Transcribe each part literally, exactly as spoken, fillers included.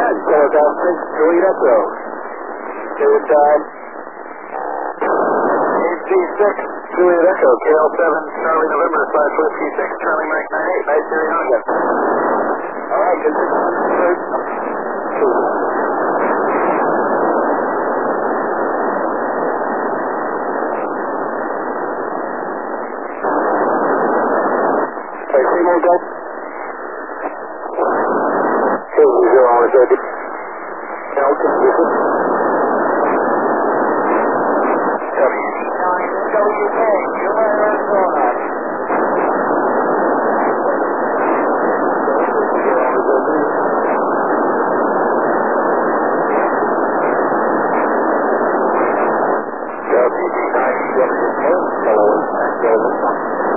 nine, Kilo Golf six, Juliet Echo. Good time. H G six, Juliet Echo, K L seven, Charlie November, slash Whiskey six, Charlie Mike nine eight, nice hearing on you. All right, good. Okay, Seymour, go. K zero, I was ready. Now, can you listen? W nine W K, Yuma, Arizona. W nine W K, hello, Arizona.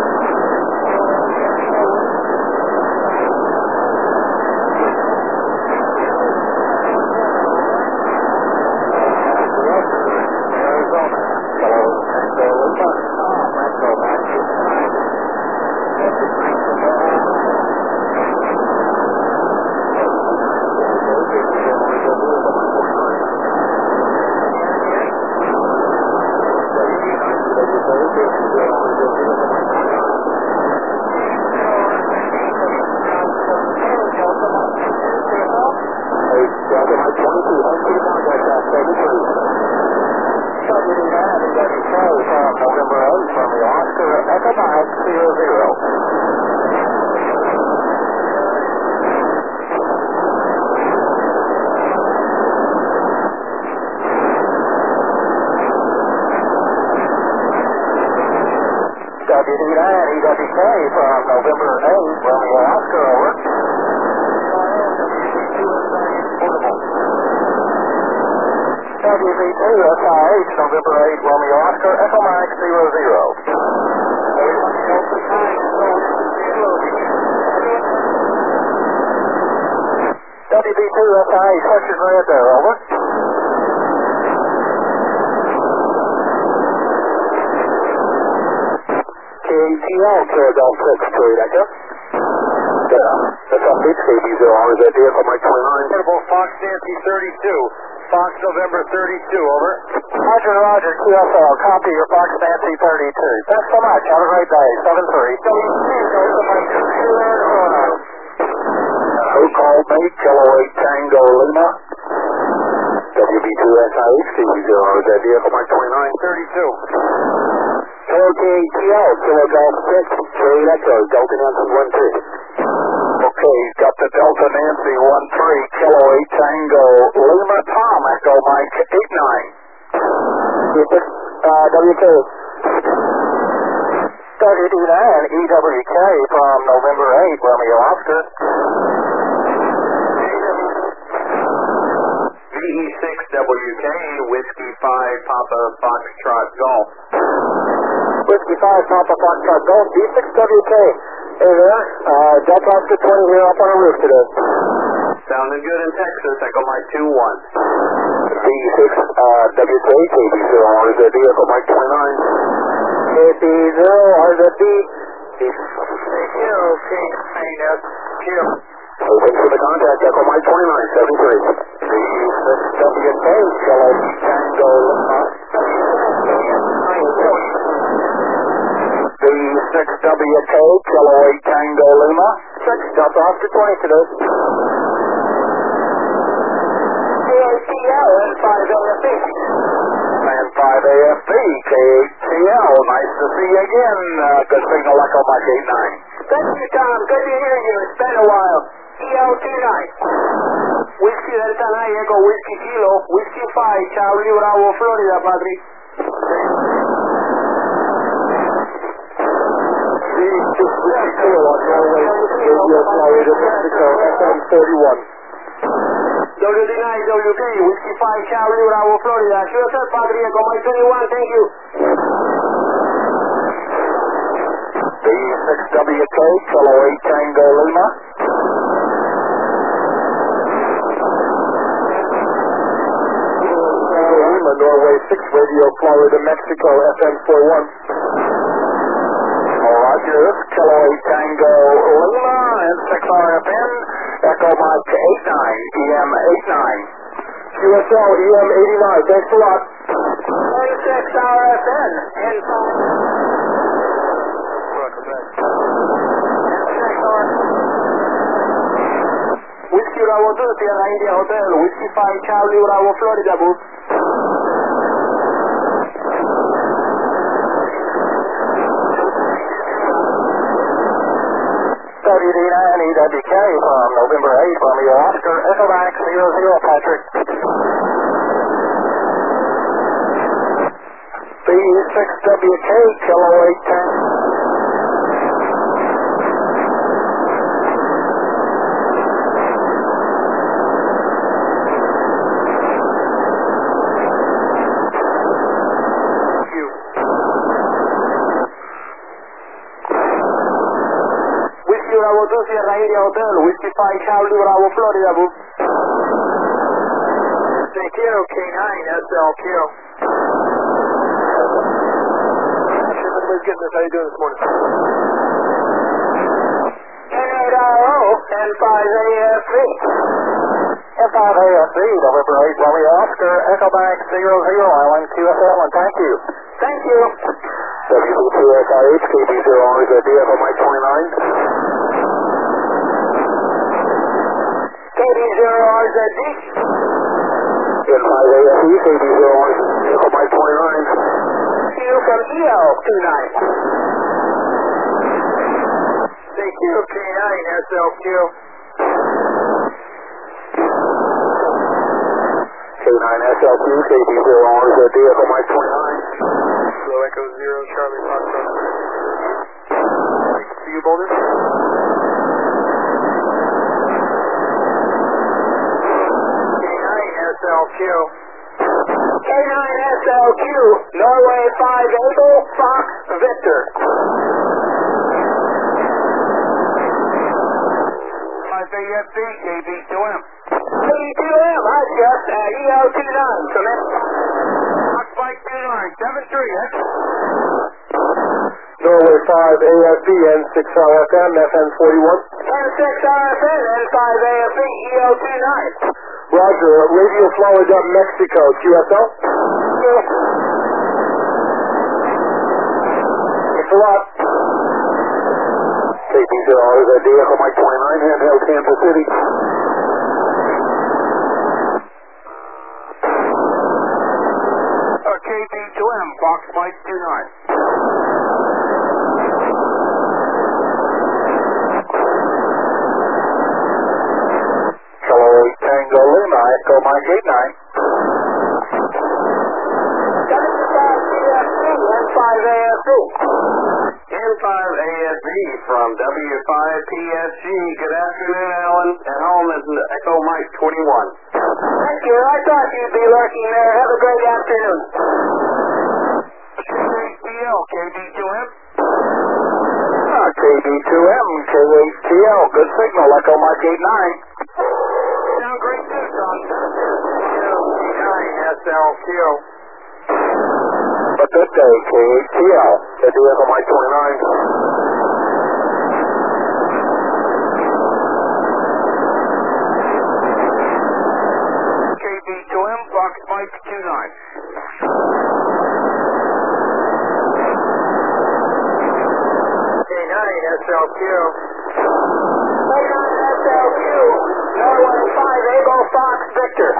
W nine E W K from November eight, Romeo Oscar, over. W V two S I H, November eight, Romeo Oscar, Echo Mike zero zero. W V two S I H, question red there, over. K T L, Kilo Golf six, Juliet Echo. Yeah, that's up H K B zero, is that vehicle Mike twenty-nine? Portable Fox Nancy thirty-two, Fox November thirty-two, over. Roger, Roger, Q S L, copy your Fox Nancy thirty-two. Thanks so much, have a great day, seven three. Who called me? Kilo eight Tango Lima. W B two S I H, K B zero, is that vehicle Mike twenty-nine? thirty-two. Hello, K T L, Kilo Golf six, Juliet Echo, Delta Nancy one three. Okay, got the Delta Nancy one three, Kilo eight Tango Lima Tom, Echo Mike eight nine. Uh, W K. W D nine E W K from November eight, Romeo Oscar. V E six W K, Whiskey five, Papa Foxtrot Golf. Whiskey five, Papa Foxtrot Golf, V six W K. Hey there, uh, Delta Oscar twenty here up on the roof today. Sounding good in Texas, Echo Mike two one. V six, uh, W K, K B zero, R Z D, Echo Mike twenty-nine. K B zero, R Z D. zero, K nine, Q. So thanks for the contact, Echo Mike twenty-nine, seven three. V six W K, Kilo Tango Lima. V six W K, Kilo eight Tango Lima. six, Delta Oscar twenty today. K A T L, N five A F B. N five A F B, K A T L, nice to see you again. Uh, good signal, Echo Mike eight nine. Thank you, Tom. Good to hear you. It's been a while. E L two nine. Whiskey Delta nine, Echo Whiskey Kilo, Whiskey five, Charlie Bravo, Florida, Patrick. W D nine W K, Whiskey five, Charlie Bravo, Florida. Sure, sir, Padre, Echo Mike twenty-one, thank you. V six W K, Kilo eight Tango Lima. Lima, Norway six, Radio Florida, Mexico, F M forty-one. Roger, Kilo eight Tango Lima and six R F N, Echo Mike eight nine, E M eighty-nine. Q S L E M eighty-nine, thanks a lot. twenty-six R F N, N five. Welcome back. Whiskey Bravo two, Tierra India Hotel, Whiskey five Charlie Bravo, Florida, Group. W D nine E W K from November eighth, Romeo Oscar, Echo Max zero zero, Patrick. B six W K, Kilo eight ten. Bravo two, Sierra India Hotel, Whiskey five Charlie Bravo, Florida, Boo. Thank you, K nine S L Q. Everybody's getting this. How you doing this morning? N eight R O, N five A S V. N five A S V, November eighth, Romeo Oscar, Echo Max zero zero, Island Q S L, and thank you. Thank you. W B two S I H, K B zero R Z D, Echo Mike twenty-nine. K B zero R Z D. N five A S E, K B zero R Z D, Echo Mike twenty-nine. Q from E L twenty-nine. Thank you, K nine S L Q. K nine S L Q, K B zero R Z D, Echo Mike twenty-nine. So Echo zero, Charlie Foxtrot. See you, Boulder. K nine S L Q. K nine S L Q, Norway five Eagle, Fox Victor. five A S B, K B two M. K B two M, hi Jeff, uh, E L twenty-nine, come in. Fox Mike twenty-nine, seven three, X. Norway five A S B, N six R F M, F N forty-one. N six R F M, N five A S B, E L twenty-nine. Roger, Radio Florida, Mexico, Q S L. Yes. Thanks a lot. K B zero R Z D, Echo Mike twenty-nine, handheld Kansas City. Uh, K B two M, Fox Mike twenty-nine. Hello, Tango Lima, Echo Mike eighty-nine. W five P S C, N five A S B. N five A S B from W five P S G. Good afternoon, Alan. At home is Echo Mike twenty-one. Thank you. I thought you'd be lurking there. Have a great afternoon. K H T L, K B two M. Ah, K B two M, K H T L. Good signal, Echo Mike eighty-nine. Sound great too, Tom. K nine S L Q. But good day, K H T L. K B Echo Mike twenty-nine. K B two M, Fox Mike twenty-nine. K nine S L Q. K nine S L Q. Norway five Eagle, Fox Victor.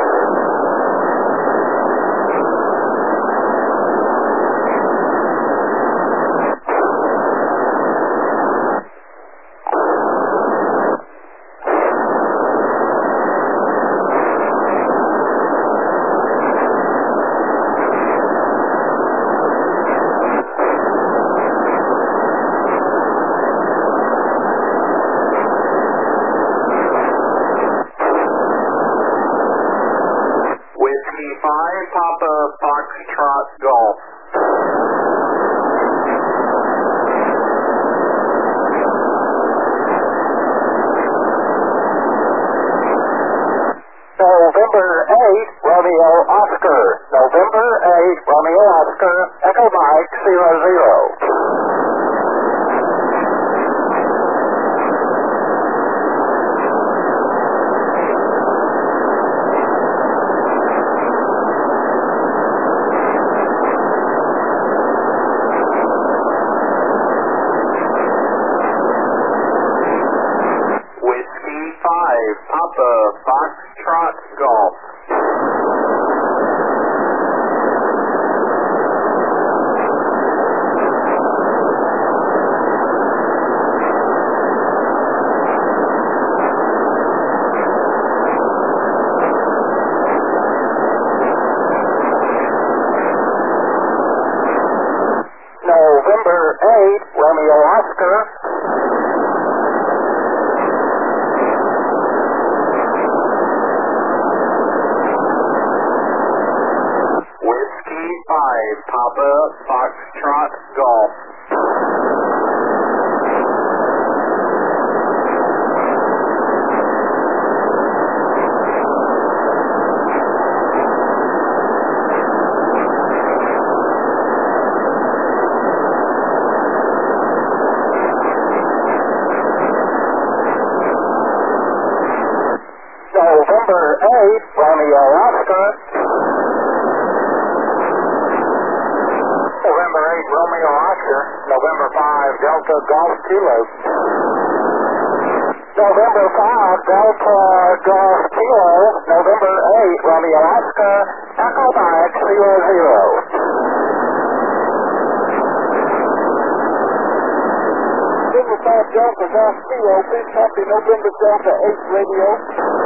Papa Foxtrot Golf. November eighth, Romeo Oscar. November eighth, Romeo Oscar, Echo Mike zero zero. five, Papa Foxtrot Golf. November eight, Romeo Oscar. Whiskey five, Papa Foxtrot Golf. November eight, Romeo Oscar. November eight, Romeo Oscar. November five, Delta Golf Kilo. November five, Delta Golf Kilo. November eight, Romeo Oscar. Echo back zero zero. November five, Delta Golf Kilo. Please copy November Delta eight radio.